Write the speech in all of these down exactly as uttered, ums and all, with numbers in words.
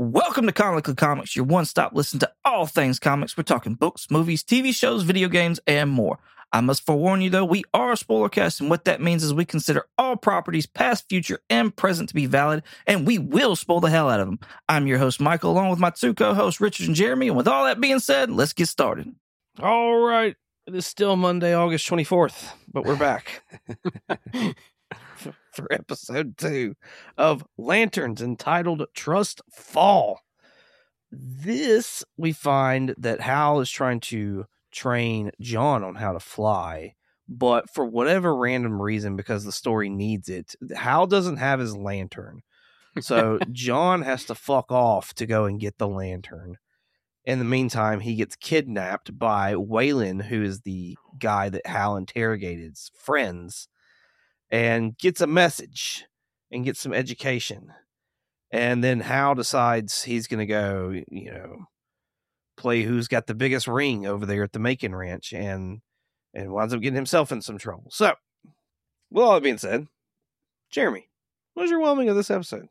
Welcome to Comically Comics, your one-stop listen to all things comics. We're talking books, movies, T V shows, video games, and more. I must forewarn you, though, we are a spoiler cast, and what that means is we consider all properties, past, future, and present, to be valid, and we will spoil the hell out of them. I'm your host, Michael, along with my two co-hosts, Richard and Jeremy, and with all that being said, let's get started. All right. It is still Monday, August twenty-fourth, but we're back for episode two of Lanterns, entitled Trust Fall. This, we find that Hal is trying to train John on how to fly, but for whatever random reason, because the story needs it, Hal doesn't have his lantern. So John has to fuck off to go and get the lantern. In the meantime, he gets kidnapped by Waylon, who is the guy that Hal interrogated's friends, and gets a message and gets some education. And then Hal decides he's going to go, you know, play who's got the biggest ring over there at the Macon Ranch, and and winds up getting himself in some trouble. So, with all that being said, Jeremy, what was your whelming of this episode?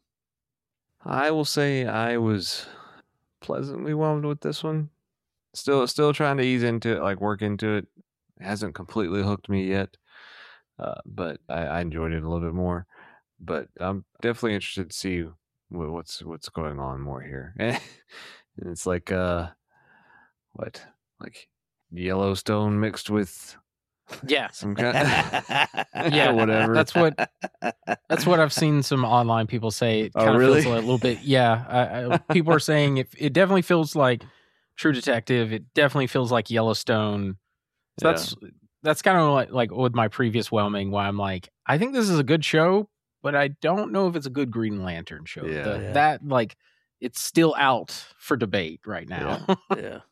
I will say I was pleasantly whelmed with this one. Still, still trying to ease into it, like work into it. It hasn't completely hooked me yet, uh, but I, I enjoyed it a little bit more. But I'm definitely interested to see what, what's what's going on more here. And it's like, uh, what, like Yellowstone mixed with yeah, some kind, yeah, whatever. That's what that's what I've seen some online people say. It Oh, kind of really? feels a little bit. Yeah, I, I, people are saying it. It definitely feels like True Detective. It definitely feels like Yellowstone. So Yeah. that's that's kind of like like with my previous whelming, where I'm like, I think this is a good show, but I don't know if it's a good Green Lantern show. Yeah. The- Yeah. That like it's still out for debate right now. Yeah.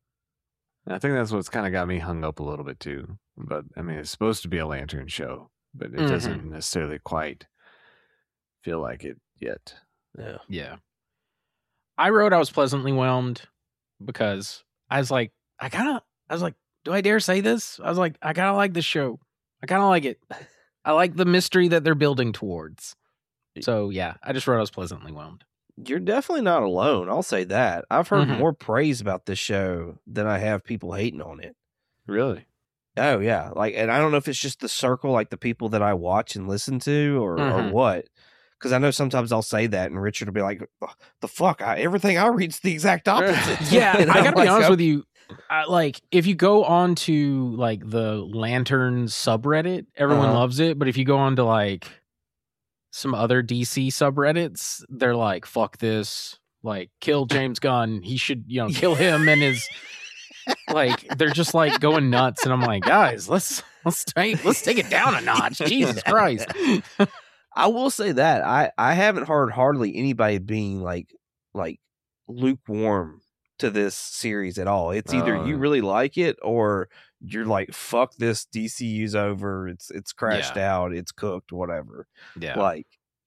I think that's what's kind of got me hung up a little bit too. But I mean, it's supposed to be a lantern show, but it Mhm. doesn't necessarily quite feel like it yet. Yeah. Yeah. I wrote I was pleasantly whelmed because I was like, I kind of, I was like, do I dare say this? I was like, I kind of like this show. I kind of like it. I like the mystery that they're building towards. So yeah, I just wrote I was pleasantly whelmed. You're definitely not alone. I'll say that. I've heard Mhm. more praise about this show than I have people hating on it. Really? Oh yeah, like, and I don't know if it's just the circle, like the people that I watch and listen to, or, or Mhm. what. Because I know sometimes I'll say that, and Richard will be like, "The fuck, I, everything I read's the exact opposite." Yeah, And I I'm gotta be like, honest "Oh, with you. I, like, if you go on to like the Lantern subreddit, everyone Uh-huh. loves it. But if you go on to like some other D C subreddits, they're like, "Fuck this! Like, kill James Gunn. He should, you know, kill him and his." Like, they're just like going nuts, and I'm like, guys, let's let's take let's take it down a notch. Jesus Yeah. Christ! I will say that I I haven't heard hardly anybody being like like lukewarm to this series at all. It's either you Oh. really like it or you're like, fuck this, D C U's over. It's it's crashed out. It's cooked. Whatever. Yeah, Like,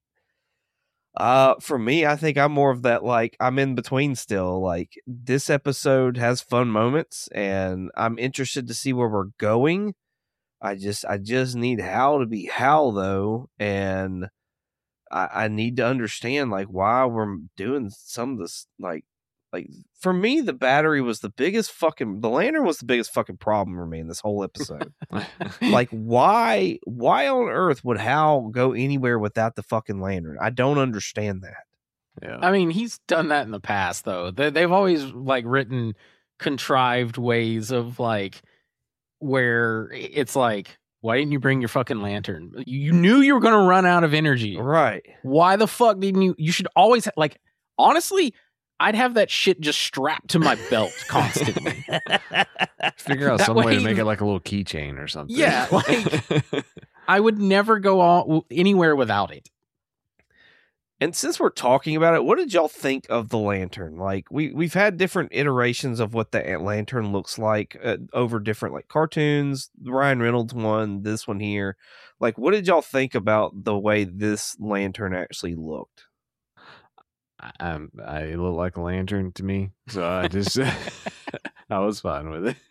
uh, for me, I think I'm more of that. Like, I'm in between still. Like, this episode has fun moments, and I'm interested to see where we're going. I just I just need Hal to be Hal though, and I, I need to understand like why we're doing some of this. Like, like for me, the battery was the biggest fucking. The lantern was the biggest fucking problem for me in this whole episode. Like, why why on earth would Hal go anywhere without the fucking lantern? I don't understand that. yeah. I mean, he's done that in the past, though. They, they've always like written contrived ways of like where it's like, why didn't you bring your fucking lantern? You knew you were going to run out of energy. Right. Why the fuck didn't you? You should always ha- like. Honestly, I'd have that shit just strapped to my belt constantly. Figure out That some way, way- to make it like a little keychain or something. Yeah, like- I would never go on anywhere without it. And since we're talking about it, what did y'all think of the lantern? Like, we we've had different iterations of what the lantern looks like uh, over different like cartoons. The Ryan Reynolds one, this one here. Like, what did y'all think about the way this lantern actually looked? I, I'm- I look like a lantern to me, so I just I was fine with it.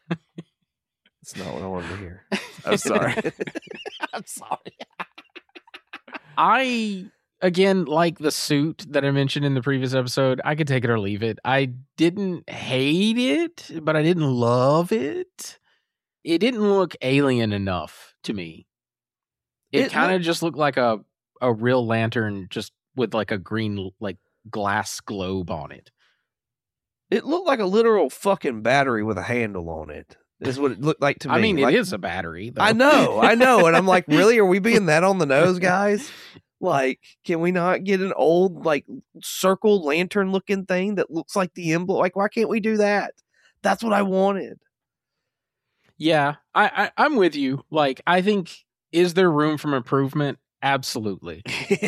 That's not what I wanted to hear. I'm sorry. I'm sorry. I again, like the suit that I mentioned in the previous episode, I could take it or leave it. I didn't hate it, but I didn't love it. It didn't look alien enough to me. It, It kind of look- just looked like a, a real lantern just with like a green like glass globe on it. It looked like a literal fucking battery with a handle on it. Is what it looked like to me. I mean, like, it is a battery, though. I know, I know, and I'm like, really? Are we being that on the nose, guys? Like, can we not get an old like circle lantern looking thing that looks like the emblem? Like, why can't we do that? That's what I wanted. Yeah, I, I I'm with you. Like, I think, is there room for improvement? Absolutely.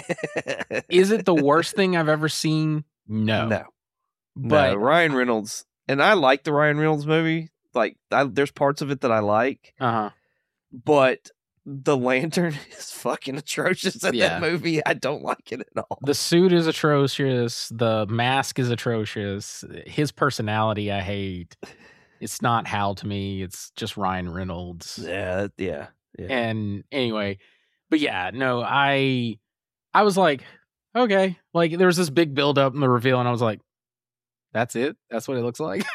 Is it the worst thing I've ever seen? No. No, But no. Ryan Reynolds, and I like the Ryan Reynolds movie. Like, I, there's parts of it that I like, uh-huh. but the lantern is fucking atrocious in Yeah. that movie. I don't like it at all. The suit is atrocious. The mask is atrocious. His personality, I hate. It's not Hal to me. It's just Ryan Reynolds. Yeah, yeah, yeah. And anyway, but yeah, no, I, I was like, okay, like there was this big build up in the reveal, and I was like, that's it. That's what it looks like.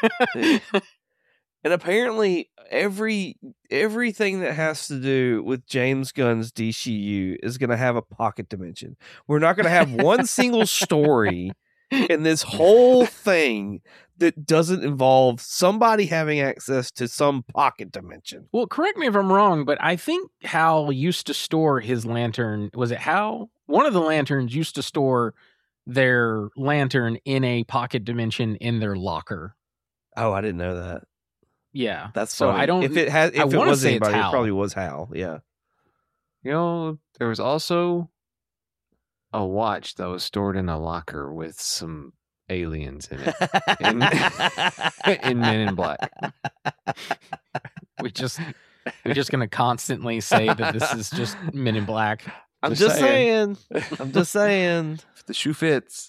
And apparently, every everything that has to do with James Gunn's D C U is going to have a pocket dimension. We're not going to have one single story in this whole thing that doesn't involve somebody having access to some pocket dimension. Well, correct me if I'm wrong, but I think Hal used to store his lantern. Was it Hal? One of the lanterns used to store their lantern in a pocket dimension in their locker. Oh, I didn't know that. Yeah. That's so funny. I don't. If it had, if I it wanna was say it's anybody, it Hal. probably was Hal. Yeah. You know, there was also a watch that was stored in a locker with some aliens in it in, in Men in Black. we just we're just gonna constantly say that this is just Men in Black. I'm Just just saying. saying. I'm just saying. If the shoe fits.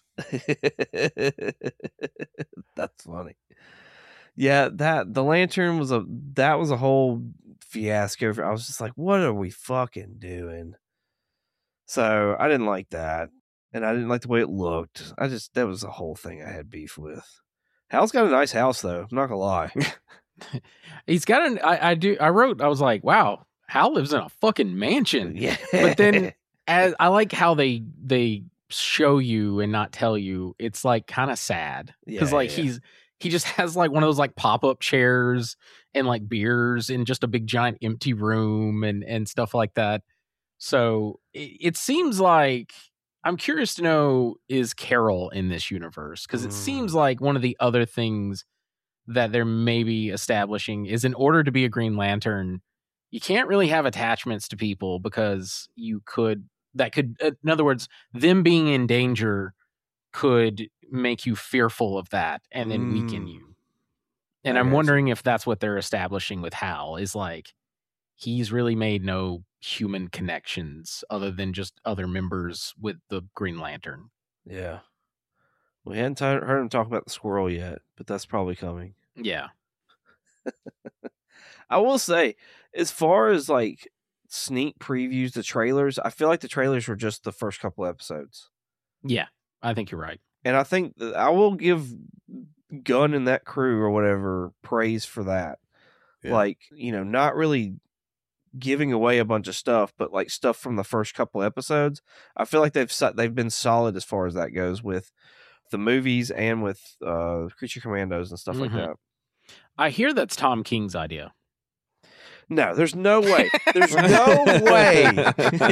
That's funny. Yeah, that the lantern was a that was a whole fiasco. I was just like, what are we fucking doing? So I didn't like that, and I didn't like the way it looked. I just that was the whole thing I had beef with. Hal's got a nice house though. I'm not gonna lie. He's got an. I, I do. I wrote. I was like, wow, Hal lives in a fucking mansion. Yeah, But then, as I like how they they show you and not tell you. It's like kind of sad because Yeah, like yeah. he's he just has like one of those like pop up chairs and like beers in just a big giant empty room and and stuff like that. So it, it seems like I'm curious to know, is Carol in this universe? Because it seems Mm. like one of the other things that they're maybe establishing is in order to be a Green Lantern, you can't really have attachments to people because you could, that could, in other words, them being in danger could make you fearful of that and then weaken Mm. you. And I I'm gotcha. wondering if that's what they're establishing with Hal, is like, he's really made no human connections other than just other members with the Green Lantern. Yeah. We hadn't t- heard him talk about the squirrel yet, but that's probably coming. Yeah. I will say, as far as like sneak previews, the trailers, I feel like the trailers were just the first couple episodes. Yeah. I think you're right. And I think that I will give Gunn and that crew or whatever praise for that. Yeah. Like, you know, not really giving away a bunch of stuff, but like stuff from the first couple episodes. I feel like they've so- they've been solid as far as that goes with the movies and with uh, Creature Commandos and stuff Mhm. like that. I hear that's Tom King's idea. No, there's no way. There's no way.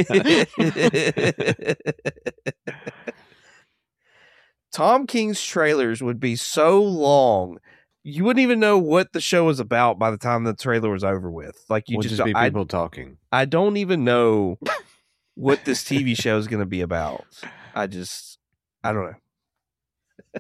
Tom King's trailers would be so long, you wouldn't even know what the show was about by the time the trailer was over with. Like you We'll just, just be I, people talking. I don't even know what this T V show is going to be about. I just, I don't know.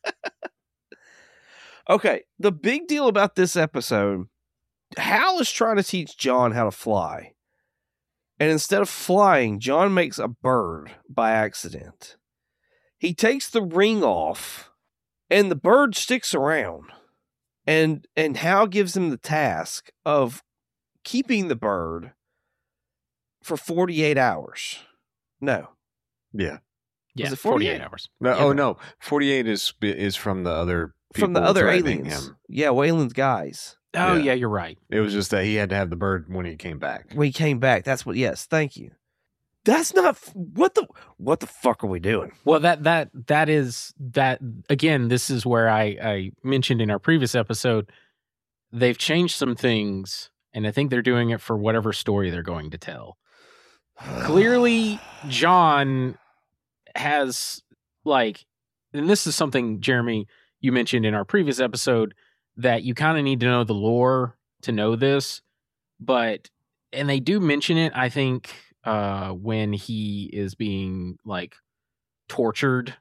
Okay, the big deal about this episode, Hal is trying to teach John how to fly. And instead of flying, John makes a bird by accident. He takes the ring off, and the bird sticks around. And and Hal gives him the task of keeping the bird for forty-eight hours. No, Yeah. Yeah, Was it forty-eight forty-eight? hours. No, Yeah, oh but- no, forty-eight is is from the other people From the other threatening aliens. him. Yeah, Wayland's guys. Oh, Yeah. yeah, you're right. It was just that he had to have the bird when he came back. When he came back, that's what. Yes, thank you. That's not what the what the fuck are we doing? Well, that that that is that again. This is where I I mentioned in our previous episode, they've changed some things, and I think they're doing it for whatever story they're going to tell. Clearly, John has like, and this is something, Jeremy, you mentioned in our previous episode, that you kind of need to know the lore to know this, but and they do mention it, I think, uh, when he is being like tortured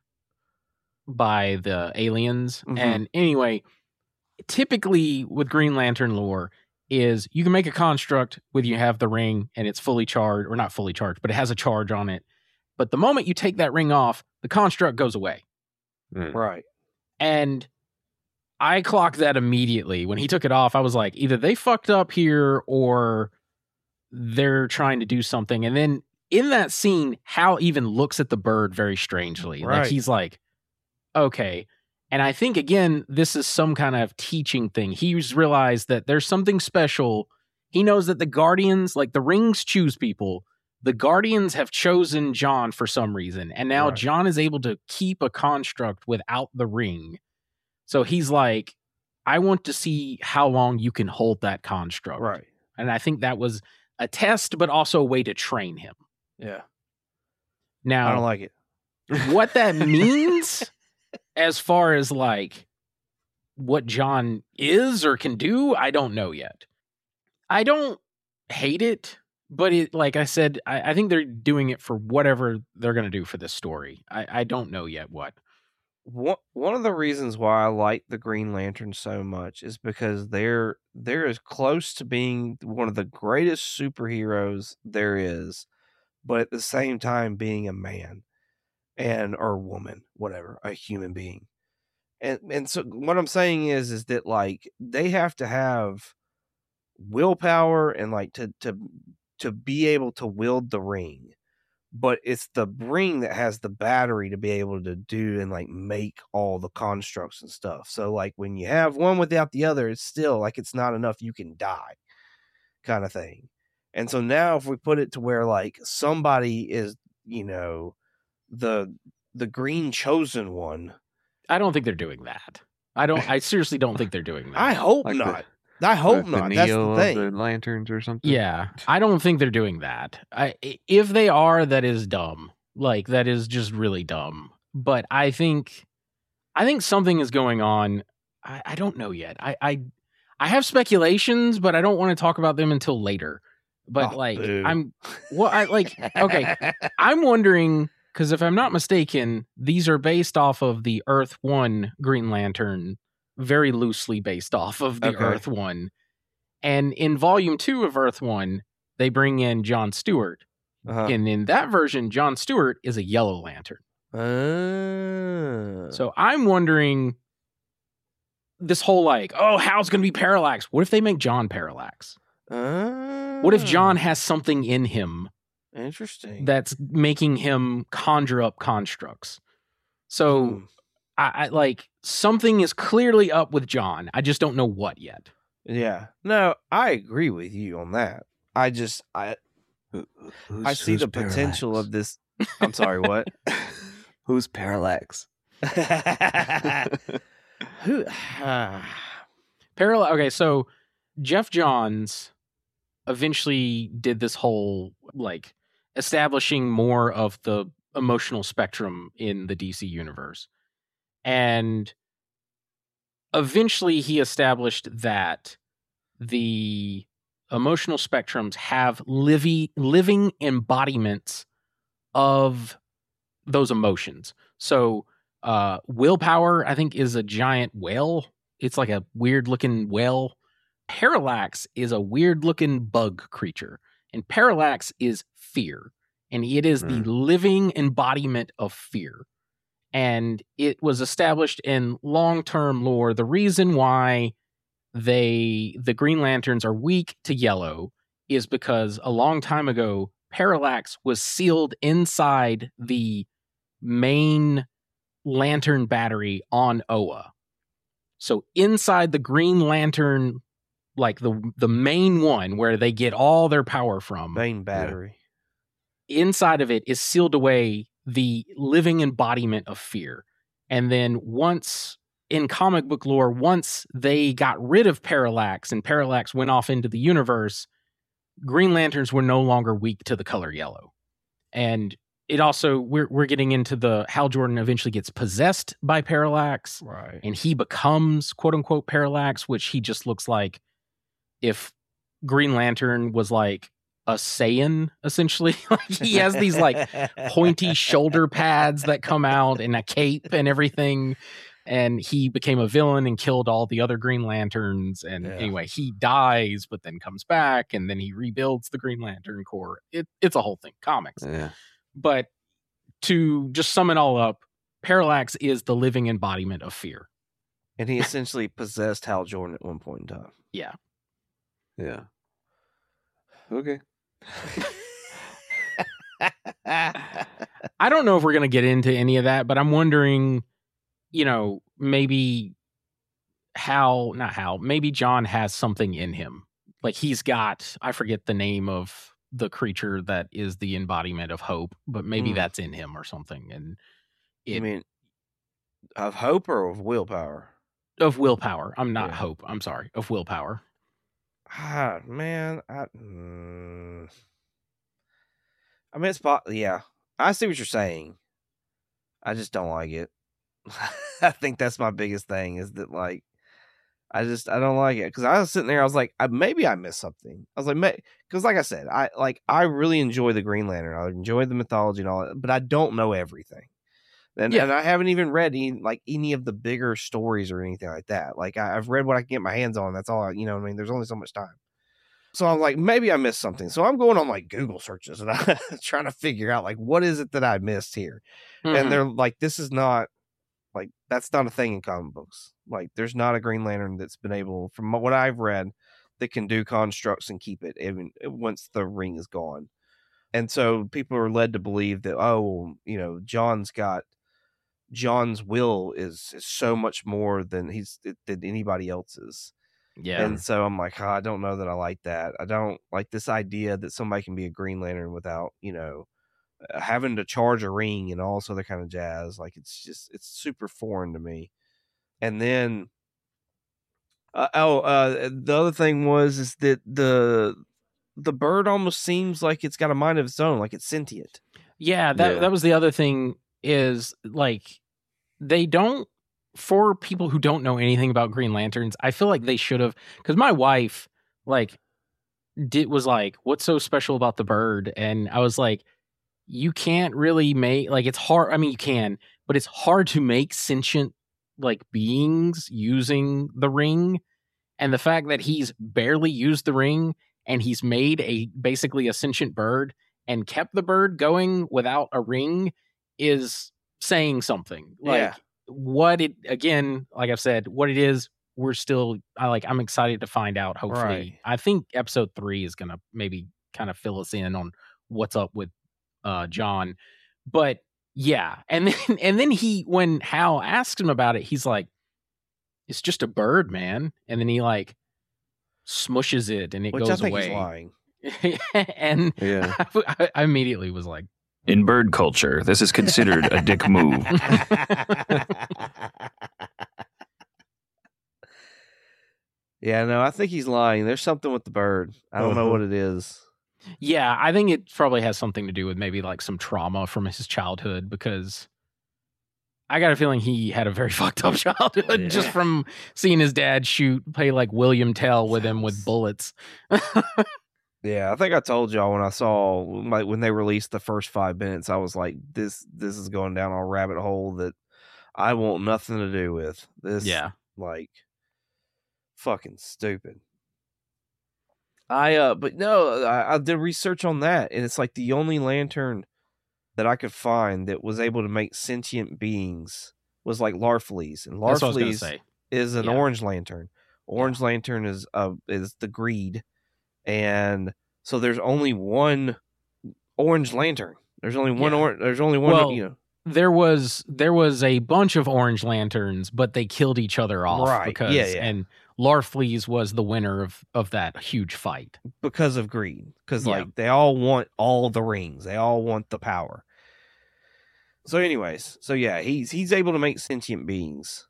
by the aliens. Mhm. And anyway, typically with Green Lantern lore is you can make a construct with you have the ring and it's fully charged, or not fully charged, but it has a charge on it. But the moment you take that ring off, the construct goes away. Mm. Right. And I clocked that immediately. When he took it off, I was like, either they fucked up here or they're trying to do something. And then in that scene, Hal even looks at the bird very strangely. Right. Like he's like, okay. And I think, again, this is some kind of teaching thing. He's realized that there's something special. He knows that the Guardians, like the rings choose people. The Guardians have chosen John for some reason. And now Right. John is able to keep a construct without the ring. So he's like, I want to see how long you can hold that construct. Right. And I think that was a test, but also a way to train him. Yeah. Now, I don't like it. what that means as far as like what John is or can do, I don't know yet. I don't hate it, but it, like I said, I, I think they're doing it for whatever they're going to do for this story. I, I don't know yet what. One one of the reasons why I like the Green Lantern so much is because they're they're as close to being one of the greatest superheroes there is, but at the same time being a man and or woman, whatever, a human being. And and so what I'm saying is is that like they have to have willpower and like to to to be able to wield the ring. But it's the ring that has the battery to be able to do and like make all the constructs and stuff. So like when you have one without the other, it's still like it's not enough, you can die kind of thing. And so now if we put it to where like somebody is, you know, the the green chosen one. I don't think they're doing that. I don't. I seriously don't think they're doing that. I hope Like the- not. I hope Like not. The That's Neo the thing. of the lanterns or something. Yeah, I don't think they're doing that. I, if they are, that is dumb. Like that is just really dumb. But I think, I think something is going on. I, I don't know yet. I, I, I have speculations, but I don't want to talk about them until later. But Oh, like, boo. I'm, well, I like. Okay, I'm wondering because if I'm not mistaken, these are based off of the Earth One Green Lantern. Very loosely based off of the Okay. Earth One. And in volume two of Earth One, they bring in John Stewart. Uh-huh. And in that version, John Stewart is a Yellow Lantern. Uh, So I'm wondering this whole like, oh, Hal's going to be Parallax. What if they make John Parallax? uh, What if John has something in him Interesting. that's making him conjure up constructs? So Hmm. I, I like something is clearly up with John. I just don't know what yet. Yeah. No, I agree with you on that. I just I Who- I who's- see who's the potential Parallax? of this. I'm sorry, what? Who's Parallax? Who? Parallel. Okay, so Jeff Johns eventually did this whole like establishing more of the emotional spectrum in the D C universe. And eventually he established that the emotional spectrums have living living embodiments of those emotions. So uh willpower, I think, is a giant whale. It's like a weird looking whale. Parallax is a weird looking bug creature. And Parallax is fear. And it is the living embodiment of fear. And it was established in long-term lore. The reason why they the Green Lanterns are weak to yellow is because a long time ago, Parallax was sealed inside the main lantern battery on Oa. So inside the Green Lantern, like the the main one where they get all their power from, Main battery. inside of it is sealed away the living embodiment of fear. And then once in comic book lore, once they got rid of Parallax and Parallax went off into the universe, Green Lanterns were no longer weak to the color yellow. And it also, we're we're getting into the Hal Jordan eventually gets possessed by Parallax, Right. and he becomes quote unquote Parallax, which he just looks like if Green Lantern was like a Saiyan, essentially. Like he has these like pointy shoulder pads that come out and a cape and everything. And he became a villain and killed all the other Green Lanterns. And Yeah. anyway, he dies, but then comes back, and then he rebuilds the Green Lantern Corps. It, it's a whole thing, comics. Yeah. But to just sum it all up, Parallax is the living embodiment of fear. And he essentially possessed Hal Jordan at one point in time. Yeah. Yeah. Okay. I don't know if we're going to get into any of that, but I'm wondering, you know, maybe how, not how, maybe John has something in him. Like he's got, I forget the name of the creature that is the embodiment of hope, but maybe Mm. that's in him or something. And I it, mean, of hope or of willpower? of willpower. I'm not Yeah. hope. I'm sorry. Of willpower. Ah, man. I, mm, I mean, it's po- yeah. I see what you're saying. I just don't like it. I think that's my biggest thing is that, like, I just, I don't like it. Because I was sitting there, I was like, I, maybe I missed something. I was like, because like I said, I like, I really enjoy the Green Lantern. I enjoy the mythology and all that, but I don't know everything. And, Yeah. and I haven't even read any, like any of the bigger stories or anything like that. Like I, I've read what I can get my hands on. That's all I, you know what I mean? There's only so much time. So I'm like, maybe I missed something. So I'm going on like Google searches and I'm trying to figure out like, what is it that I missed here? Mhm. And they're like, this is not like, that's not a thing in comic books. Like there's not a Green Lantern that's been able, from what I've read, that can do constructs and keep it even once the ring is gone. And so people are led to believe that, oh, you know, John's got, John's will is, is so much more than he's than anybody else's. yeah. And so I'm like, oh, I don't know that I like that. I don't like this idea that somebody can be a Green Lantern without, you know, uh, having to charge a ring and all this other kind of jazz. Like it's just, it's super foreign to me. And then, uh, oh, uh, the other thing was is that the the bird almost seems like it's got a mind of its own, like it's sentient. Yeah, that Yeah. that was the other thing is like they don't for people who don't know anything about Green Lanterns, I feel like they should have cuz my wife like did was like what's so special about the bird and I was like you can't really make like it's hard I mean you can, but it's hard to make sentient like beings using the ring and the fact that he's barely used the ring and he's made a basically a sentient bird and kept the bird going without a ring is saying something. Like Yeah. what it again, like I've said, what it is, we're still I like I'm excited to find out, hopefully. Right. I think episode three is gonna maybe kind of fill us in on what's up with uh John. But yeah, and then and then he when Hal asked him about it, he's like, it's just a bird, man. And then he like smushes it and it Which I goes think away. he's lying. and Yeah. I, I immediately was like, In bird culture, this is considered a dick move. Yeah, no, I think he's lying. There's something with the bird. I don't know Uh-huh. what it is. yeah, I think it probably has something to do with maybe like some trauma from his childhood because I got a feeling he had a very fucked up childhood Yeah. just from seeing his dad shoot, play like William Tell with him with bullets. Yeah, I think I told y'all when I saw like when they released the first five minutes, I was like, "This, this is going down a rabbit hole that I want nothing to do with." This, Yeah. like, fucking stupid. I uh, but no, I, I did research on that, and it's like the only lantern that I could find that was able to make sentient beings was like Larfleeze, and That's what I was going to Larfleeze say. is an Yeah. orange lantern. Orange lantern is uh is the greed, and so there's only one orange lantern. There's only one Yeah. or there's only one. Well, you know, there was there was a bunch of Orange Lanterns, but they killed each other off Right. because Yeah, yeah. and Larfleeze was the winner of of that huge fight. Because of greed. Because Yeah. like they all want all the rings. They all want the power. So, anyways, so yeah, he's he's able to make sentient beings.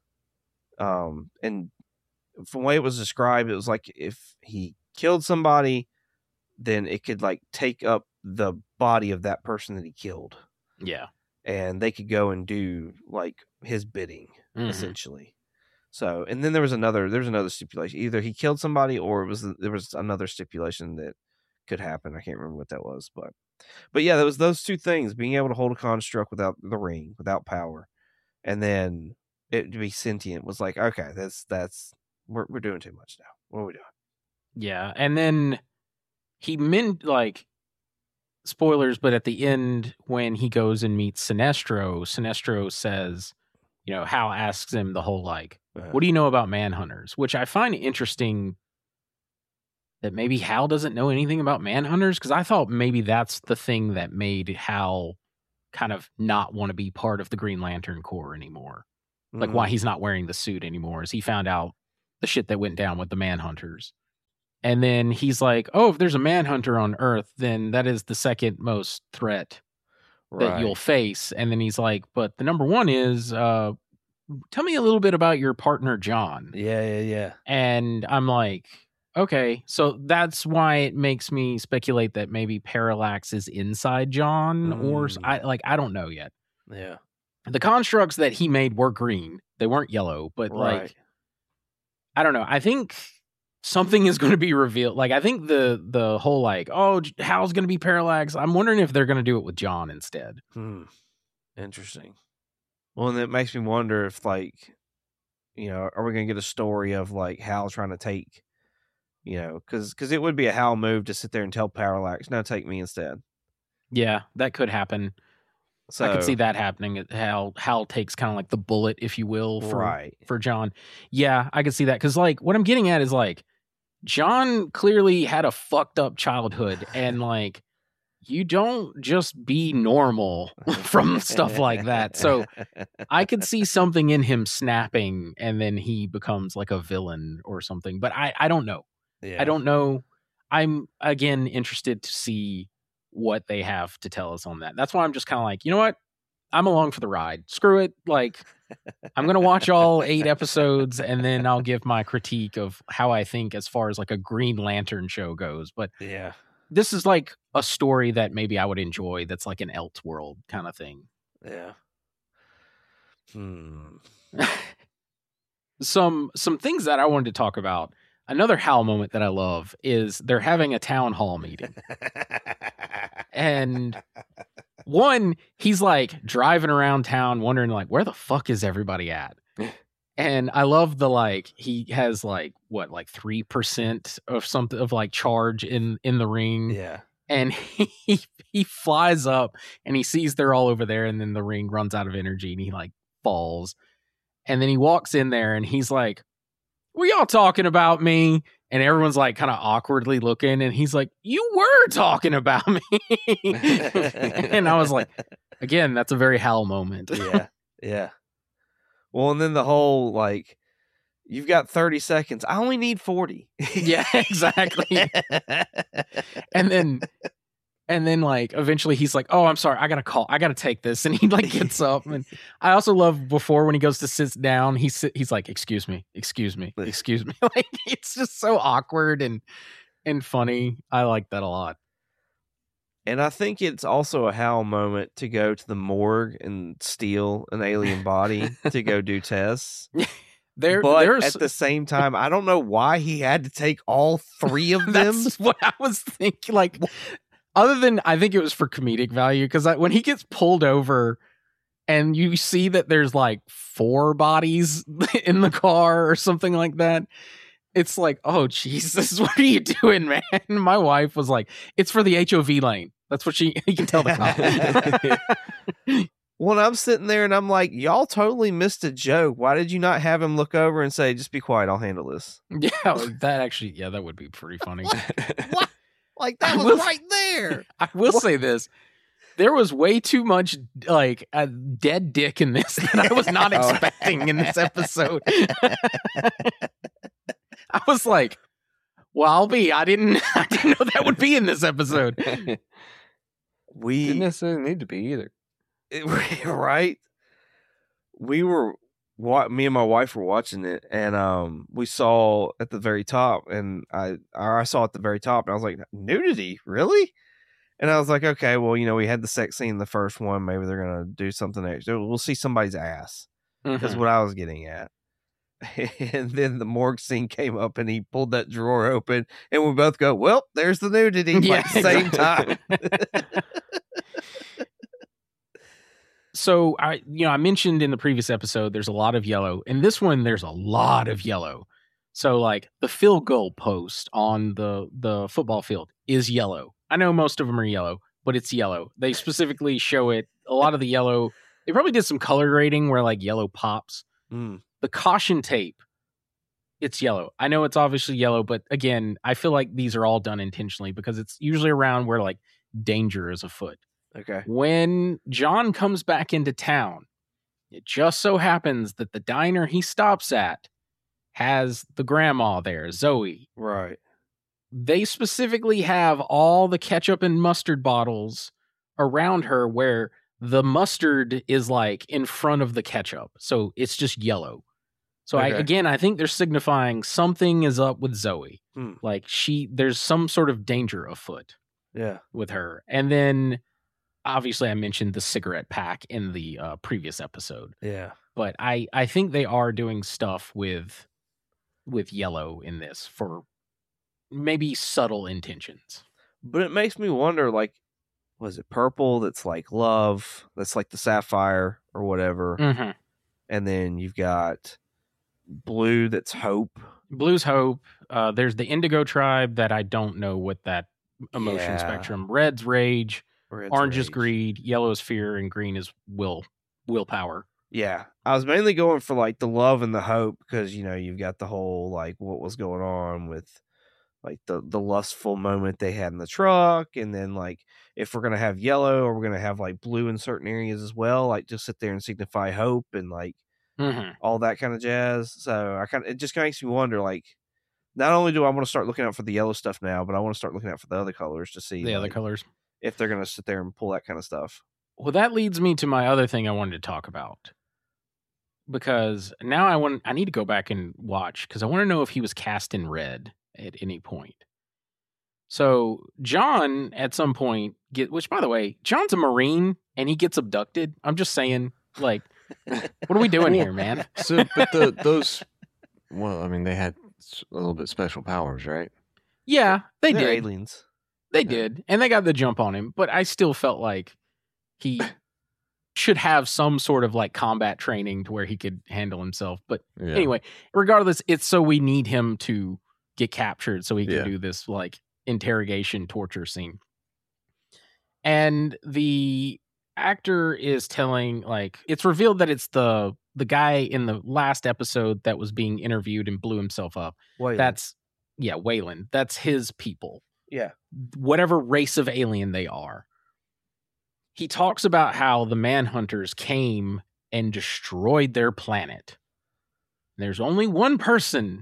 Um, and from the way it was described, it was like if he killed somebody, then it could like take up the body of that person that he killed, Yeah. and they could go and do like his bidding, Mhm. essentially. So, and then there was another there's another stipulation. Either he killed somebody, or it was there was another stipulation that could happen. I can't remember what that was, but but yeah, there was those two things: being able to hold a construct without the ring, without power, and then it to be sentient was like, okay, that's that's we're we're doing too much now. What are we doing? Yeah, and then he meant like spoilers, but at the end when he goes and meets Sinestro, Sinestro says, you know, Hal asks him the whole like, Uh, what do you know about manhunters? Which I find interesting that maybe Hal doesn't know anything about manhunters, because I thought maybe that's the thing that made Hal kind of not want to be part of the Green Lantern Corps anymore. Like mm, why he's not wearing the suit anymore is he found out the shit that went down with the manhunters. And then he's like, oh, if there's a manhunter on Earth, then that is the second most threat that right. you'll face. And then he's like, but the number one is, uh, tell me a little bit about your partner, John. Yeah, yeah, yeah. And I'm like, okay, so that's why it makes me speculate that maybe Parallax is inside John, or s- Mm. I like I don't know yet. Yeah. The constructs that he made were green; they weren't yellow. But Right. like, I don't know. I think something is going to be revealed. Like, I think the the whole like, oh, J- Hal's going to be Parallax. I'm wondering if they're going to do it with John instead. Hmm. Interesting. Well, and it makes me wonder if, like, you know, are we going to get a story of like Hal trying to take, you know, because because it would be a Hal move to sit there and tell Parallax, no, take me instead. Yeah, that could happen. So I could see that happening. It- Hal Hal takes kind of like the bullet, if you will, for right. for John. Yeah, I could see that because like what I'm getting at is like John clearly had a fucked up childhood, and like you don't just be normal from stuff like that. So I could see something in him snapping, and then he becomes like a villain or something. But I I don't know. yeah. I don't know. I'm again interested to see what they have to tell us on that. That's why I'm just kind of like, you know what? I'm along for the ride. Screw it. Like, I'm going to watch all eight episodes and then I'll give my critique of how I think as far as like a Green Lantern show goes. But Yeah. this is like a story that maybe I would enjoy that's like an Elseworld kind of thing. Yeah. Hmm. some some things that I wanted to talk about. Another Hal moment that I love is they're having a town hall meeting. And one, he's like driving around town wondering like, where the fuck is everybody at? And I love the like he has like what like three percent of something of like charge in in the ring. Yeah. And he he flies up and he sees they're all over there, and then the ring runs out of energy and he like falls. And then he walks in there and he's like, were y'all talking about me? And everyone's like kind of awkwardly looking, and he's like, you were talking about me. And I was like, again, that's a very Hal moment. Yeah. Yeah. Well, and then the whole like, you've got thirty seconds. I only need forty. Yeah, exactly. And then and then like eventually he's like, oh, I'm sorry, I gotta call, I gotta take this. And he like gets up. And I also love before when he goes to sit down, he sit, he's like, excuse me, excuse me, excuse me. Like it's just so awkward and and funny. I like that a lot. And I think it's also a Hal moment to go to the morgue and steal an alien body to go do tests. There, but there's at the same time, I don't know why he had to take all three of them. That's what I was thinking. Like, other than I think it was for comedic value, because when he gets pulled over and you see that there's like four bodies in the car or something like that, it's like, oh Jesus, what are you doing, man? My wife was like, it's for the H O V lane. That's what she you can tell the cop. Well, I'm sitting there and I'm like, y'all totally missed a joke. Why did you not have him look over and say, just be quiet, I'll handle this? Yeah, like that actually, yeah, that would be pretty funny. What? Like, that I was will- right there. I will What? say this. there was way too much like a dead dick in this that I was not Oh. expecting in this episode. I was like, well, I'll be. I didn't I didn't know that would be in this episode. We Didn't necessarily need to be either. it- right? We were wa- me and my wife were watching it, and um, we saw at the very top, and I or I saw at the very top, and I was like, nudity, really? And I was like, okay, well, you know, we had the sex scene in the first one. Maybe they're gonna do something extra. We'll see somebody's ass. That's Mhm. what I was getting at. And then the morgue scene came up, and he pulled that drawer open, and we both go, "Well, there's the nudity." Yeah, Like, same time. So I, you know, I mentioned in the previous episode, there's a lot of yellow. In this one, there's a lot of yellow. So like the field goal post on the the football field is yellow. I know most of them are yellow, but it's yellow. They specifically show it. A lot of the yellow. They probably did some color grading where like yellow pops. Mm. The caution tape, it's yellow. I know it's obviously yellow, but again, I feel like these are all done intentionally because it's usually around where like danger is afoot. Okay. When John comes back into town, it just so happens that the diner he stops at has the grandma there, Zoe. Right. They specifically have all the ketchup and mustard bottles around her where the mustard is like in front of the ketchup. So it's just yellow. So I Okay. again, I think they're signifying something is up with Zoe. Hmm. Like she there's some sort of danger afoot Yeah. with her. And then obviously I mentioned the cigarette pack in the uh, previous episode. Yeah. But I I think they are doing stuff with with yellow in this for maybe subtle intentions. But it makes me wonder, like, was it purple that's like love, that's like the sapphire or whatever, Mm-hmm. and then you've got blue that's hope. Blue's hope. Uh, there's the indigo tribe that I don't know what that emotion Yeah. spectrum. Red's rage, Red's orange is rage. greed, yellow is fear, and green is will willpower. Yeah, I was mainly going for like the love and the hope because you know you've got the whole like what was going on with like the the lustful moment they had in the truck, and then like if we're gonna have yellow or we're gonna have like blue in certain areas as well, like just sit there and signify hope and like Mm-hmm. all that kind of jazz. So I kind of it just kind of makes me wonder like not only do I want to start looking out for the yellow stuff now, but I want to start looking out for the other colors to see The other like, colors. if they're gonna sit there and pull that kind of stuff. Well, that leads me to my other thing I wanted to talk about. Because now I want I need to go back and watch because I want to know if he was cast in red at any point. So John at some point get which by the way, John's a Marine and he gets abducted. I'm just saying, like, what are we doing here, man? So, but the those, well, I mean, they had s- a little bit special powers, right? Yeah, they They're did. aliens. They Yeah. did. And they got the jump on him, but I still felt like he should have some sort of like combat training to where he could handle himself. But Yeah. anyway, regardless, it's so we need him to get captured so he can Yeah. do this like interrogation torture scene. And the actor is telling like it's revealed that it's the the guy in the last episode that was being interviewed and blew himself up. Wait, That's yeah, Wayland. That's his people. yeah. Whatever race of alien they are. He talks about how the Manhunters came and destroyed their planet. There's only one person,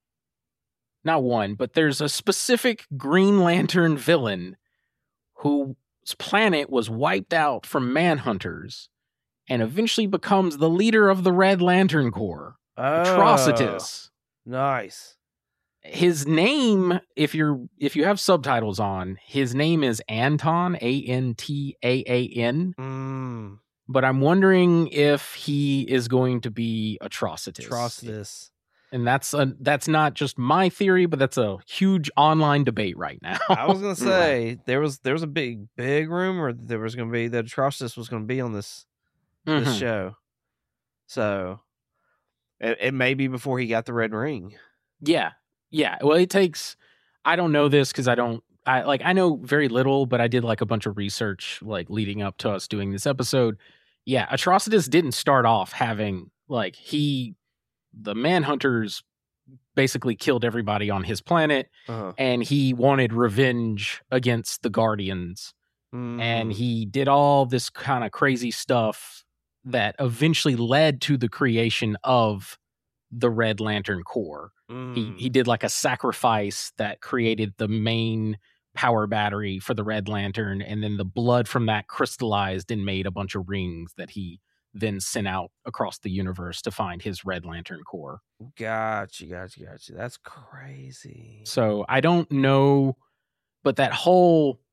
not one, but there's a specific Green Lantern villain whose planet was wiped out from Manhunters and eventually becomes the leader of the Red Lantern Corps, Atrocitus. Oh, nice. His name, if you're if you have subtitles on, his name is Anton, A N T A A N. Mm, But I'm wondering if he is going to be Atrocitus. Atrocitus. And that's a, that's not just my theory, but that's a huge online debate right now. I was gonna say there was there was a big big rumor that there was gonna be that Atrocitus was gonna be on this this Mhm. show. So it, it may be before he got the red ring. Yeah. Yeah. Well, it takes, I don't know this because I don't, I like, I know very little, but I did like a bunch of research like leading up to us doing this episode. Yeah. Atrocitus didn't start off having like he, the Manhunters basically killed everybody on his planet Uh-huh. and he wanted revenge against the Guardians. and Mm. he did all this kind of crazy stuff that eventually led to the creation of the Red Lantern Corps. Mm. He he did like a sacrifice that created the main power battery for the Red Lantern, and then the blood from that crystallized and made a bunch of rings that he then sent out across the universe to find his Red Lantern Corps. Gotcha, gotcha, gotcha. That's crazy. So I don't know, but that whole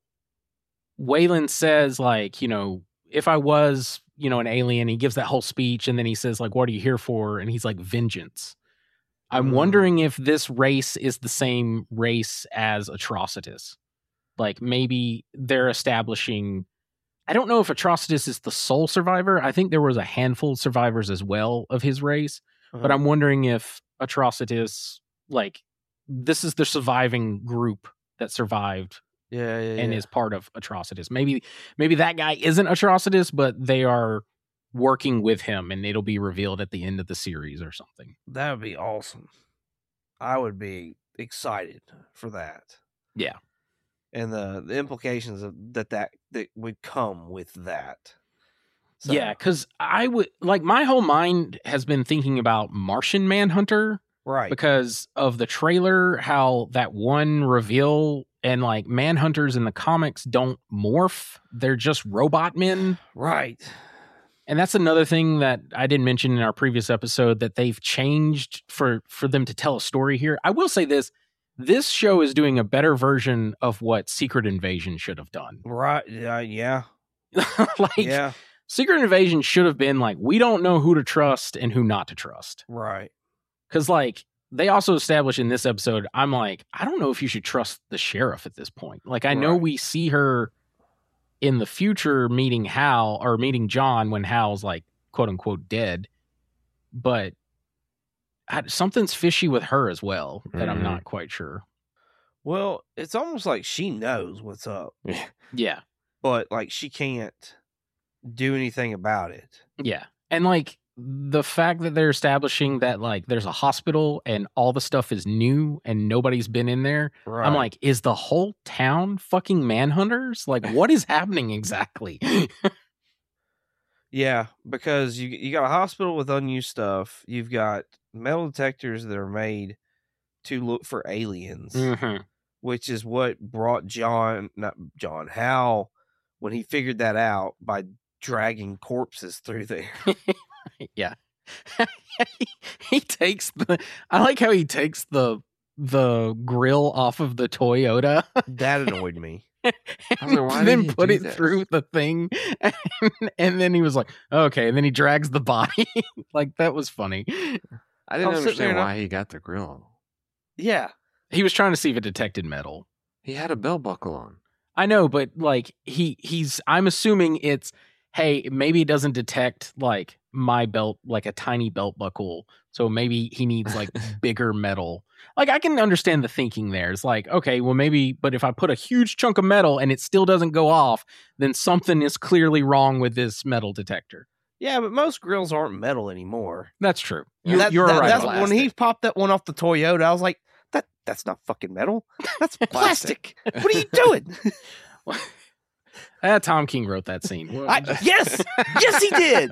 Wayland says, like, you know, if I was, you know, an alien, he gives that whole speech, and then he says, like, what are you here for? And he's like, vengeance. I'm Mm. wondering if this race is the same race as Atrocitus. Like, maybe they're establishing. I don't know if Atrocitus is the sole survivor. I think there was a handful of survivors as well of his race. Uh-huh. But I'm wondering if Atrocitus, like, this is the surviving group that survived yeah, yeah, and yeah. is part of Atrocitus. Maybe maybe that guy isn't Atrocitus, but they are working with him, and it'll be revealed at the end of the series or something. That would be awesome. I would be excited for that. Yeah. And the, the implications of that, that that would come with that. So, Yeah, because I would like my whole mind has been thinking about Martian Manhunter right. because of the trailer, how that one reveal and like Manhunters in the comics don't morph. They're just robot men. Right. And that's another thing that I didn't mention in our previous episode, that they've changed for, for them to tell a story here. I will say this. This show is doing a better version of what Secret Invasion should have done. Right. Uh, yeah. like, Yeah. Secret Invasion should have been like, we don't know who to trust and who not to trust. Right. Because, like, they also established in this episode, I'm like, I don't know if you should trust the sheriff at this point. Like, I know Right. we see her in the future meeting Hal or meeting John when Hal's, like, quote unquote dead. But I, something's fishy with her as well that Mhm. I'm not quite sure. Well, it's almost like she knows what's up, Yeah. but like she can't do anything about it. Yeah. And like the fact that they're establishing that like there's a hospital and all the stuff is new and nobody's been in there. Right. I'm like, is the whole town fucking manhunters? Like, what is happening exactly? yeah, because you you got a hospital with unused stuff. You've got metal detectors that are made to look for aliens, Mhm. which is what brought John, not John, Hal, when he figured that out by dragging corpses through there. Yeah. he, he takes the I like how he takes the the grill off of the Toyota. That annoyed me. I was like, why and did then he put do it this? through the thing. And, and then he was like, okay. And then he drags the body. Like, that was funny. I didn't I'll sit there understand and why he got the grill. Yeah. He was trying to see if it detected metal. He had a belt buckle on. I know, but like he he's I'm assuming it's, hey, maybe it doesn't detect like my belt, like a tiny belt buckle. So maybe he needs like bigger metal. Like, I can understand the thinking there. It's like, okay, well maybe, but if I put a huge chunk of metal and it still doesn't go off, then something is clearly wrong with this metal detector. Yeah, but most grills aren't metal anymore. That's true. You, That- you're that- right. That's about when that. he popped that one off the Toyota. I was like, "That that's not fucking metal. That's plastic. What are you doing?" Ah, Tom King wrote that scene. I, yes, yes, he did.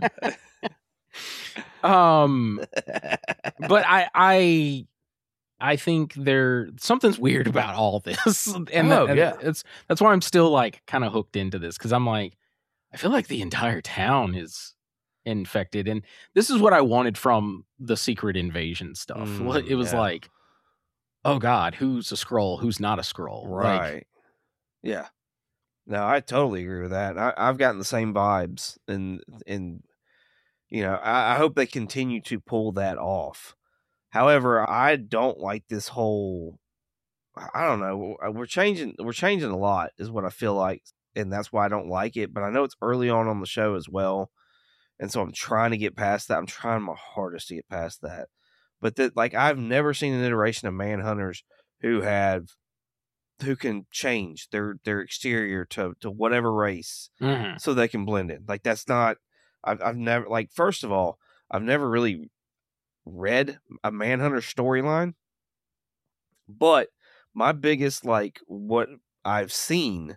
Um, but I, I, I think there something's weird about all this, and, Oh, and yeah. it's that's why I'm still like kind of hooked into this, because I'm like, I feel like the entire town is infected, and this is what I wanted from the Secret Invasion stuff. Mm, it was yeah. like, oh God, who's a scroll? Who's not a scroll? Right. Like, yeah. No, I totally agree with that. I, I've gotten the same vibes, and and you know, I, I hope they continue to pull that off. However, I don't like this whole. I don't know. We're changing. We're changing a lot, is what I feel like, and that's why I don't like it. But I know it's early on on the show as well, and so I'm trying to get past that. I'm trying my hardest to get past that. But that, like, I've never seen an iteration of Manhunters who have who can change their their exterior to to whatever race mhm. so they can blend in. Like, that's not. I've I've never like. First of all, I've never really read a Manhunter storyline, but my biggest, like, what I've seen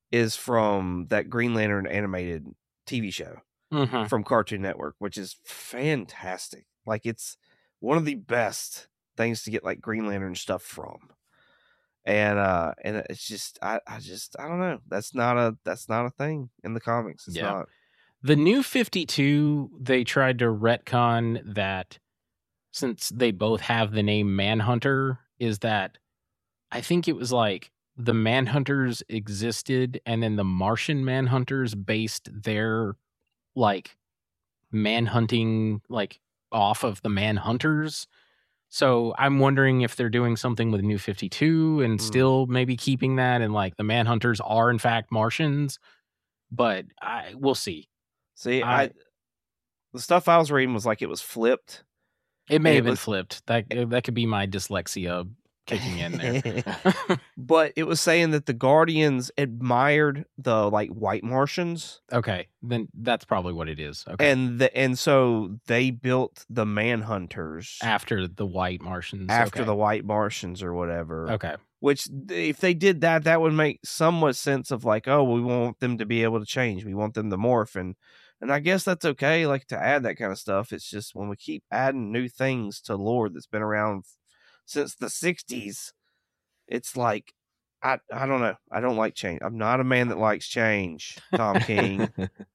is from that Green Lantern animated T V show Mhm. from Cartoon Network, which is fantastic. Like, it's one of the best things to get like Green Lantern stuff from. And uh and it's just I, I just I don't know. That's not a that's not a thing in the comics. It's Yeah. not. The New fifty-two, they tried to retcon that since they both have the name Manhunter, is that I think it was like the Manhunters existed and then the Martian Manhunters based their like manhunting like off of the Manhunters. So I'm wondering if they're doing something with New fifty-two and Mm. still maybe keeping that and like the Manhunters are in fact Martians, but I we'll see. See, I, I- the stuff I was reading was like it was flipped. It may It have been was- flipped. That that could be my dyslexia kicking in there. But it was saying that the Guardians admired the like white Martians, Okay, then that's probably what it is. Okay, and the and so they built the Manhunters after the white Martians. after okay. the white Martians or whatever. Okay, Which, if they did that, that would make somewhat sense of like, oh, we want them to be able to change. We want them to morph, and and I guess that's okay, like to add that kind of stuff. It's just when we keep adding new things to lore that's been around since the sixties, it's like, I I don't know. I don't like change. I'm not a man that likes change, Tom King.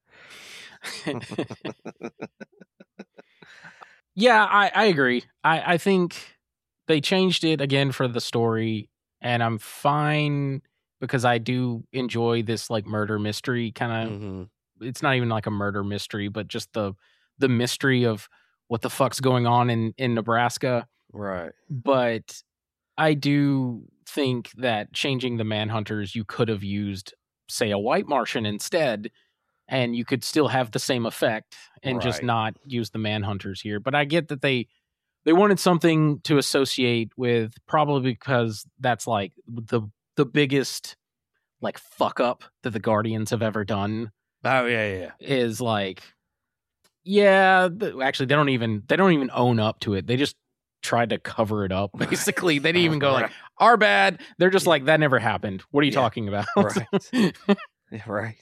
yeah, I I agree. I I think they changed it again for the story, and I'm fine because I do enjoy this like murder mystery kind of. Mhm. It's not even like a murder mystery, but just the the mystery of what the fuck's going on in in Nebraska. Right. But I do think that changing the Manhunters, you could have used, say, a white Martian instead, and you could still have the same effect and just Right. not use the Manhunters here. But I get that they they wanted something to associate with, probably because that's like the the biggest like fuck up that the Guardians have ever done. Oh yeah, yeah. Is like, yeah, th- actually they don't even they don't even own up to it. They just tried to cover it up. Basically, they didn't even go like, "Our bad." They're just like, "That never happened." What are you Yeah. talking about? Right. Yeah, right.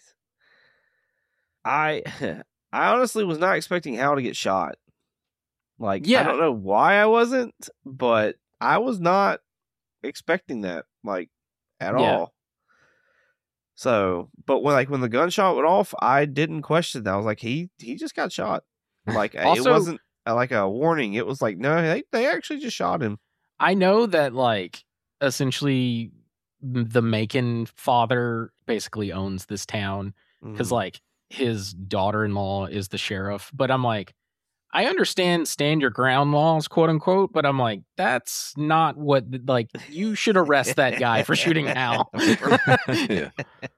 I I honestly was not expecting Hal to get shot. Like, I Yeah. don't know why I wasn't, but I was not expecting that, like, at Yeah. all. So, but when like when the gunshot went off, I didn't question that. I was like, he he just got shot. Like, it Also- wasn't uh, like a warning. It was like, no, they they actually just shot him. I know that like essentially the Macon father basically owns this town because Mhm. like his daughter-in-law is the sheriff. But I'm like, I understand stand your ground laws, quote unquote, but I'm like, that's not what like you should arrest that guy for shooting Hal. Yeah.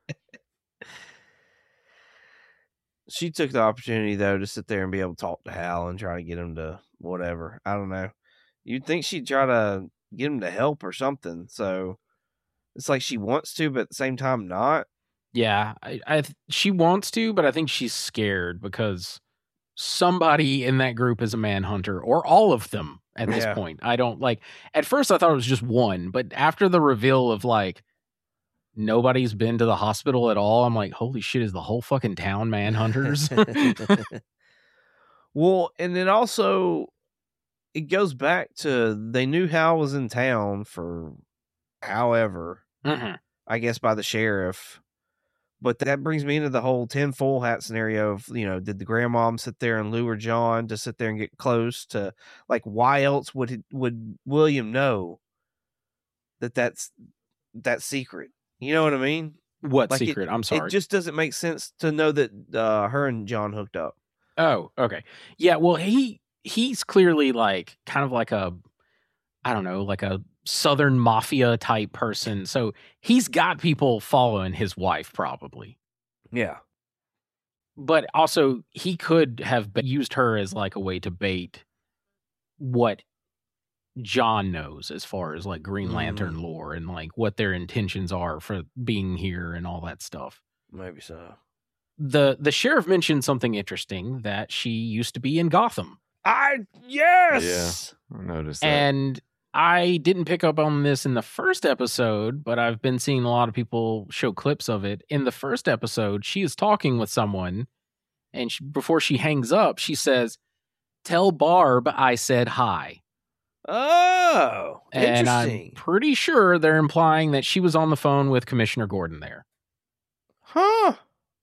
She took the opportunity though to sit there and be able to talk to Hal and try to get him to whatever. I don't know. You'd think she'd try to get him to help or something. So it's like she wants to, but at the same time not. Yeah, I, I she wants to, but I think she's scared because somebody in that group is a manhunter, or all of them at this Yeah. point. I don't like. At first, I thought it was just one, but after the reveal of like nobody's been to the hospital at all, I'm like, holy shit, is the whole fucking town manhunters? Well, and then also it goes back to they knew Hal was in town for however, Mhm. I guess by the sheriff. But that brings me into the whole tinfoil hat scenario of, you know, did the grandmom sit there and lure John to sit there and get close to, like, why else would it, would William know that that's that secret? You know what I mean? What Like, it- secret? I'm sorry. It just doesn't make sense to know that uh, her and John hooked up. Oh, okay. Yeah, well, he he's clearly like kind of like a I don't know, like a Southern mafia type person. So he's got people following his wife probably. Yeah. But also he could have ba- used her as like a way to bait what John knows as far as like Green Lantern Mm. lore and like what their intentions are for being here and all that stuff. Maybe so. The the sheriff mentioned something interesting, that she used to be in Gotham. I yes. I noticed that. And I didn't pick up on this in the first episode, but I've been seeing a lot of people show clips of it. In the first episode, she is talking with someone, and she, before she hangs up, she says, "Tell Barb I said hi." Oh, And I'm interesting. pretty sure they're implying that she was on the phone with Commissioner Gordon there. Huh.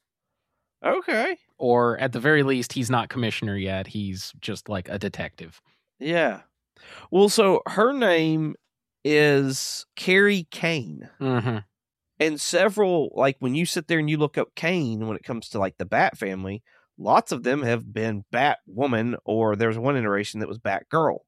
Okay. Or at the very least, he's not commissioner yet. He's just like a detective. Yeah. Well, so her name is Carrie Kane. Mm-hmm. And several, like when you sit there and you look up Kane, when it comes to like the Bat family, lots of them have been Batwoman, or there's one iteration that was Batgirl.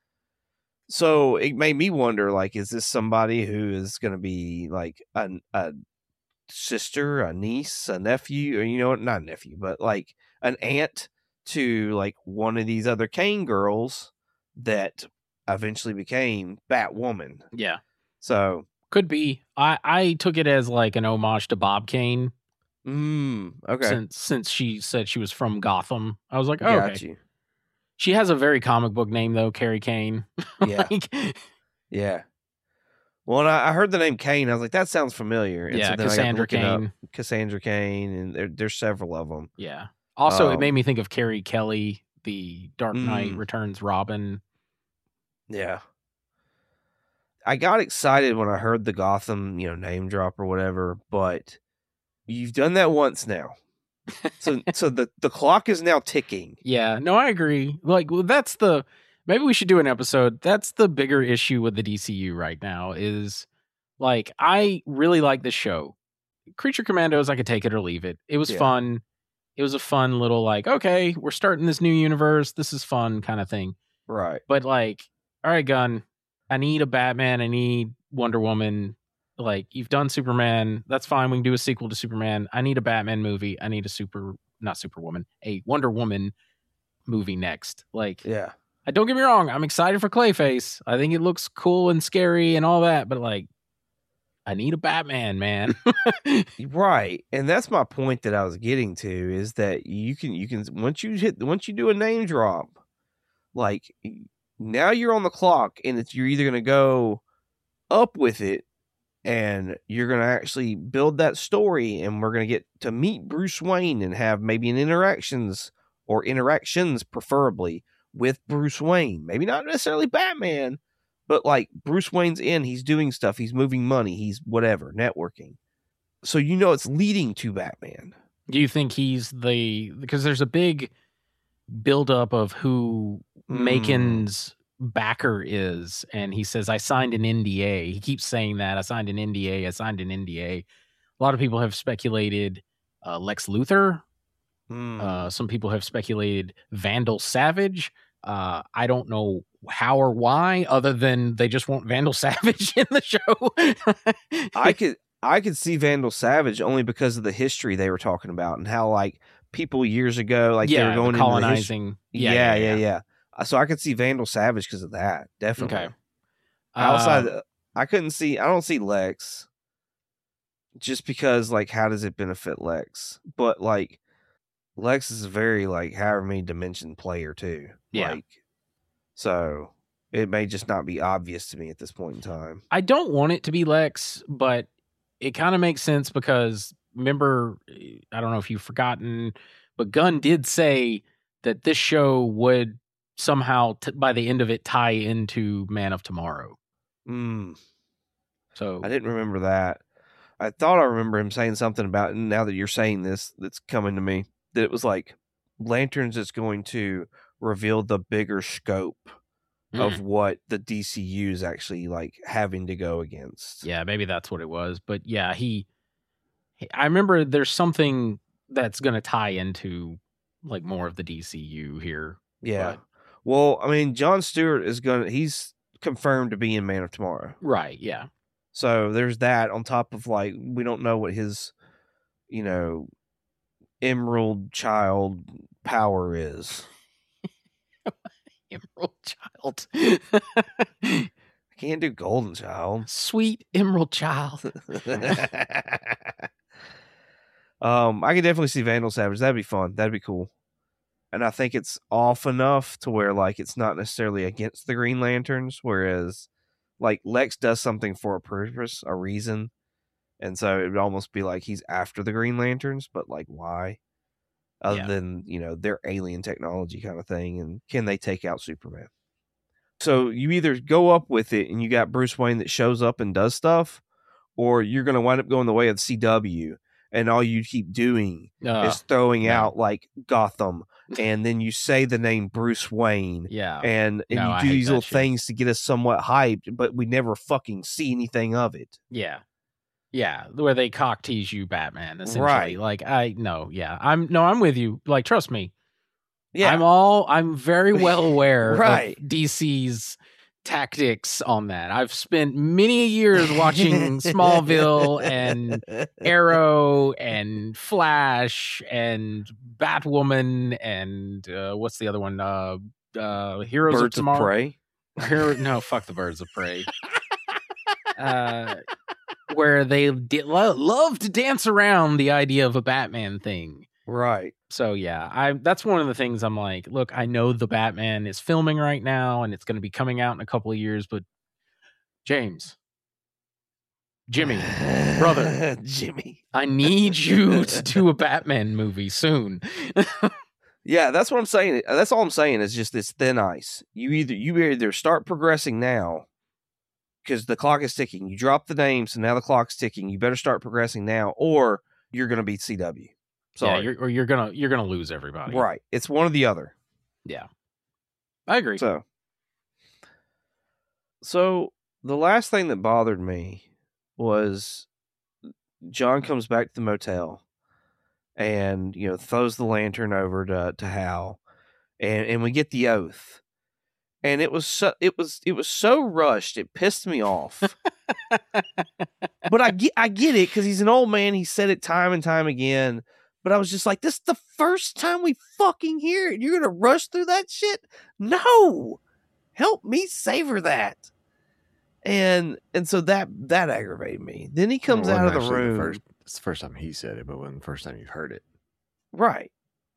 So it made me wonder, like, is this somebody who is going to be like a, a sister, a niece, a nephew, or, you know, not a nephew, but like an aunt to like one of these other Kane girls that eventually became Batwoman. Yeah. So Could be. I, I took it as like an homage to Bob Kane. Mm, okay. Since since she said she was from Gotham. I was like, oh, Got okay. you. She has a very comic book name, though, Carrie Kane. Yeah. Like, Yeah. Well, and I, I heard the name Kane. I was like, that sounds familiar. And yeah, so then I got to Cassandra look it up. Kane. Cassandra Kane, and there, there's several of them. Yeah. Also, it Um, made me think of Carrie Kelly, the Dark Knight Mm. Returns Robin. Yeah. I got excited when I heard the Gotham, you know, name drop or whatever, but you've done that once now. So so the, the clock is now ticking. Yeah, no, I agree. Like, well, that's the maybe we should do an episode. That's the bigger issue with the D C U right now is like I really like this show. Creature Commandos, I could take it or leave it. It was Yeah. fun. It was a fun little like, okay, we're starting this new universe. This is fun kind of thing. Right. But like, all right, Gunn, I need a Batman. I need Wonder Woman. Like, you've done Superman. That's fine. We can do a sequel to Superman. I need a Batman movie. I need a super, not Superwoman, a Wonder Woman movie next. Like, Yeah. I don't get me wrong. I'm excited for Clayface. I think it looks cool and scary and all that. But like, I need a Batman, man. Right. And that's my point that I was getting to is that you can, you can, once you hit, once you do a name drop, like now you're on the clock and it's, you're either going to go up with it and you're going to actually build that story and we're going to get to meet Bruce Wayne and have maybe an interactions or interactions preferably with Bruce Wayne. Maybe not necessarily Batman, but like Bruce Wayne's in, he's doing stuff, he's moving money, he's whatever, networking. So you know it's leading to Batman. Do you think he's the, because there's a big buildup of who Mm. Macon's backer is, and he says, I signed an N D A. He keeps saying that. I signed an N D A. I signed an N D A. A lot of people have speculated uh, Lex Luthor. Mm. Uh, some people have speculated Vandal Savage. Uh, I don't know how or why, other than they just want Vandal Savage in the show. I could I could see Vandal Savage only because of the history they were talking about and how like people years ago like yeah, they were going the into the colonizing. history. Yeah, Yeah, yeah, yeah, yeah. So I could see Vandal Savage because of that. Definitely. Okay. Outside, Um, I couldn't see. I don't see Lex, just because like how does it benefit Lex? But like Lex is a very like however many dimension player too. Yeah. Like, so it may just not be obvious to me at this point in time. I don't want it to be Lex, but it kind of makes sense because remember, I don't know if you've forgotten, but Gunn did say that this show would somehow, t- by the end of it, tie into Man of Tomorrow. Mm, So I didn't remember that. I thought I remember him saying something about, and now that you're saying this, that's coming to me, that it was like Lanterns is going to reveal the bigger scope of Mm. what the D C U is actually like having to go against. Yeah, maybe that's what it was. But yeah, he, he- I remember there's something that's going to tie into like more of the D C U here. Yeah. But- Well, I mean, John Stewart is going to, he's confirmed to be in Man of Tomorrow. Right. Yeah. So there's that on top of like, we don't know what his, you know, Emerald Child power is. Emerald Child. I can't do Golden Child. Sweet Emerald Child. um, I could definitely see Vandal Savage. That'd be fun. That'd be cool. And I think it's off enough to where like it's not necessarily against the Green Lanterns, whereas like Lex does something for a purpose, a reason, and so it would almost be like he's after the Green Lanterns, but like why? Other Yeah. than, you know, their alien technology kind of thing, and can they take out Superman? So you either go up with it and you got Bruce Wayne that shows up and does stuff, or you're going to wind up going the way of the C W, and all you keep doing Uh, is throwing no. out like Gotham, and then you say the name Bruce Wayne, yeah. and and No, I you do hate these that little shit. things to get us somewhat hyped, but we never fucking see anything of it. Yeah. Yeah. Where they cock tease you, Batman, essentially. Right. Like, I, no, yeah. I'm, no, I'm with you. Like, trust me. Yeah, I'm all, I'm very well aware Right. of D C's tactics on that. I've spent many years watching Smallville and Arrow and Flash and Batwoman and uh, what's the other one? Uh, uh, Heroes of Birds of Tomorrow. Prey. Hero- no, fuck the Birds of Prey. uh, where they di- lo- love to dance around the idea of a Batman thing. Right. So yeah, I that's one of the things I'm like, look, I know the Batman is filming right now and it's going to be coming out in a couple of years, but James, Jimmy, brother, Jimmy. I need you to do a Batman movie soon. Yeah, that's what I'm saying. That's all I'm saying is just this thin ice. You either you either start progressing now because the clock is ticking. You drop the names, and now the clock's ticking. You better start progressing now, or you're going to beat C W. Yeah, Sorry, you're, or you're gonna you're gonna lose everybody. right? It's one or the other. Yeah, I agree. So, so the last thing that bothered me was John comes back to the motel, and you know throws the lantern over to to Hal, and and we get the oath, and it was so it was it was so rushed, it pissed me off. But I get I get it because he's an old man. He said it time and time again. But I was just like, this is the first time we fucking hear it. You're gonna rush through that shit? No, help me savor that. And and so that that aggravated me. Then he comes Well, it out of wasn't the actually room. first, it's the first time he said it, but when the first time you heard it. Right.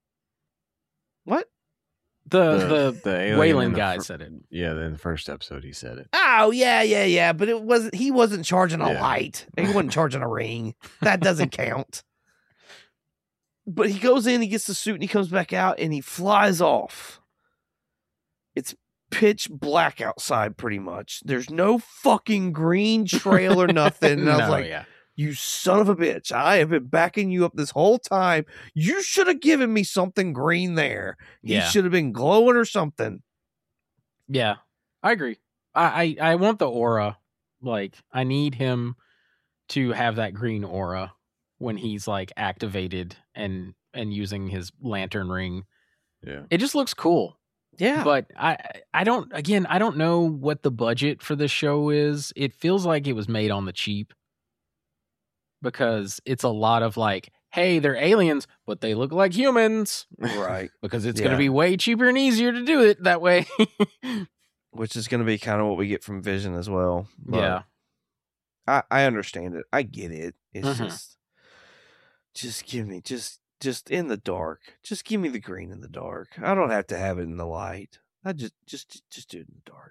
What? The The- the, the alien in Wayland the guy fir- said it. Yeah, in the first episode he said it. Oh yeah, yeah, yeah. But it wasn't. He wasn't charging a Yeah. light. He wasn't charging a ring. That doesn't count. But he goes in, he gets the suit, and he comes back out, and he flies off. It's pitch black outside, pretty much. There's no fucking green trail or nothing. And I was No, like, yeah. you son of a bitch. I have been backing you up this whole time. You should have given me something green there. He Yeah. should have been glowing or something. Yeah, I agree. I, I I want the aura. Like, I need him to have that green aura when he's like activated and and using his lantern ring. Yeah. It just looks cool. Yeah. But I I don't again, I don't know what the budget for this show is. It feels like it was made on the cheap because it's a lot of like, hey, they're aliens, but they look like humans. Right. Because it's Yeah. going to be way cheaper and easier to do it that way. Which is going to be kind of what we get from Vision as well. But Yeah. I, I understand it. I get it. It's Mhm. just, just give me, just, just in the dark. Just give me the green in the dark. I don't have to have it in the light. I just, just, just do it in the dark.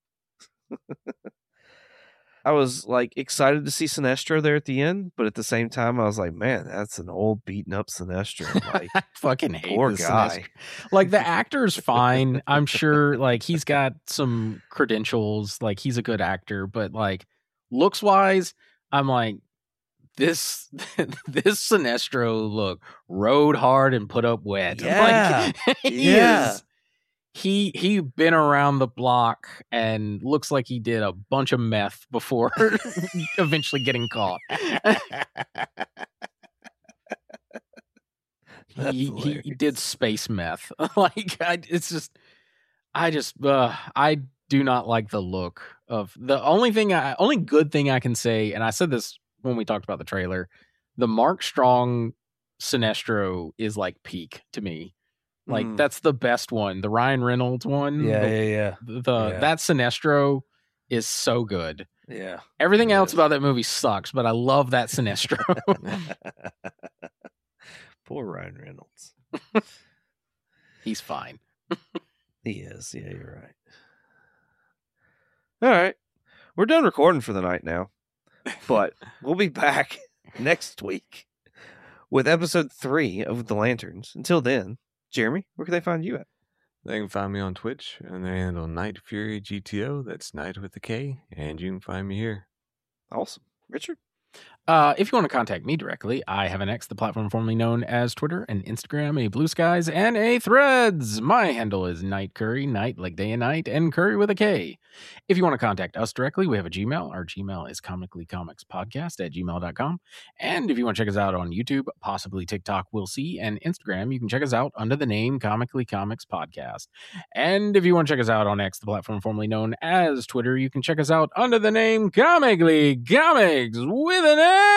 I was like excited to see Sinestro there at the end, but at the same time, I was like, man, that's an old beaten up Sinestro. Like, I fucking hate poor this guy. Sinestro. Like, the actor's fine. I'm sure, like, he's got some credentials. Like, he's a good actor, but like, looks wise, I'm like, this this Sinestro look rode hard and put up wet. Yeah. Like, he Yeah. is. He he been around the block and looks like he did a bunch of meth before eventually getting caught. That's he, he, he hilarious. did space meth. Like, I, it's just, I just, uh, I do not like the look of the only thing, I, only good thing I can say, and I said this when we talked about the trailer, the Mark Strong Sinestro is like peak to me. Like, Mm. that's the best one. The Ryan Reynolds one. Yeah, the, yeah, yeah. the Yeah. that Sinestro is so good. Yeah. Everything It else is. about that movie sucks, but I love that Sinestro. Poor Ryan Reynolds. He's fine. He is. Yeah, you're right. All right. we're done recording for the night now, but we'll be back next week with episode three of The Lanterns. Until then, Jeremy, where can they find you at? They can find me on Twitch and they handle Night Fury G T O. That's Night with a K. And you can find me here. Awesome. Richard? Uh, if you want to contact me directly, I have an X, the platform formerly known as Twitter, and Instagram, a Blue Skies, and a Threads. My handle is Night Curry, night like day and night, and Curry with a K. If you want to contact us directly, we have a Gmail. Our Gmail is comicallycomicspodcast at gmail dot com. And if you want to check us out on YouTube, possibly TikTok, we'll see, and Instagram, you can check us out under the name Comically Comics Podcast. And if you want to check us out on X, the platform formerly known as Twitter, you can check us out under the name Comically Comics with an X.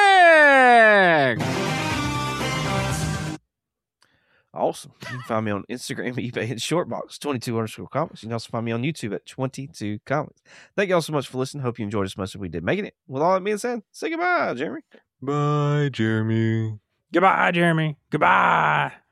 Awesome. You can find me on Instagram, eBay, and Shortbox, twenty-two underscore comics. You can also find me on YouTube at twenty-two comics. Thank you all so much for listening. Hope you enjoyed as much as we did making it. With all that being said, say goodbye, Jeremy. Bye, Jeremy. Goodbye, Jeremy. Goodbye.